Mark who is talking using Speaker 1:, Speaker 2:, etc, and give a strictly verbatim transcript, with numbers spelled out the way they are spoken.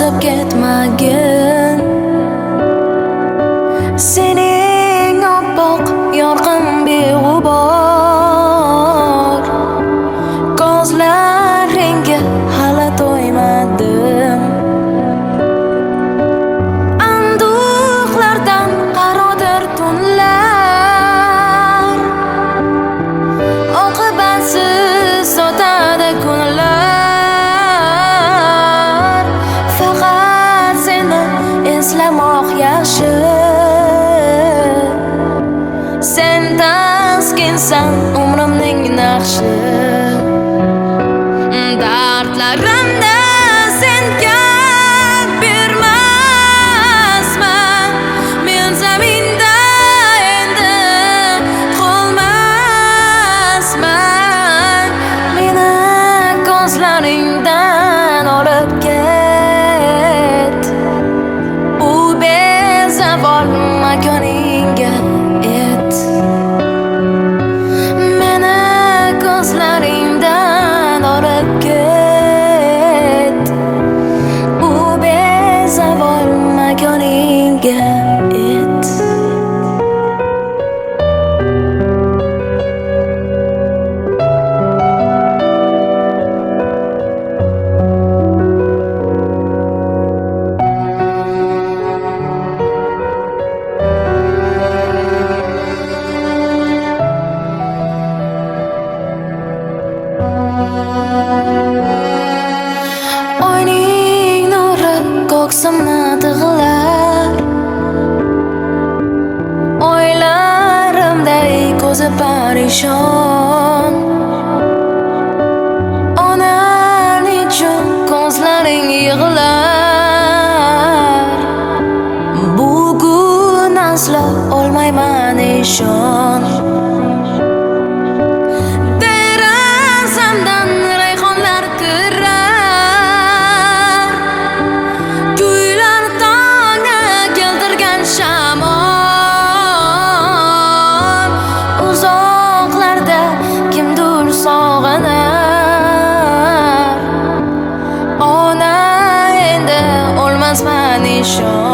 Speaker 1: chiqib ketmagin. Sening oppoq yorqin beg'ubor ko'zlaringga hali to'ymadim. Anduhlardan qarodir tunlar, oqibatsiz o'tadi kunlar. Faqat seni eslamoq yaxshi. Sen taskinsan umrimning naqshi. Dardlarimda sen gap bermasman. Men zaminda endi qolmasman. Meni ko'zlaringdan olib ket, u bezavol makoningga et. Meni ko'zlaringdan olib ket, u bezavol makoningga et. Oyning nuri ko'ksimni tig'lar, o'ylarimday ko'zi parishon. Onang uchun ko'zlaring yig'lar, bugun aslo olmayman ishon. Derazamdan rayhonlar kirar, kuylar tongga keltirgan shamol. Uzoqlarda kimdir sog'inar, ona endi o'lmasman ishon.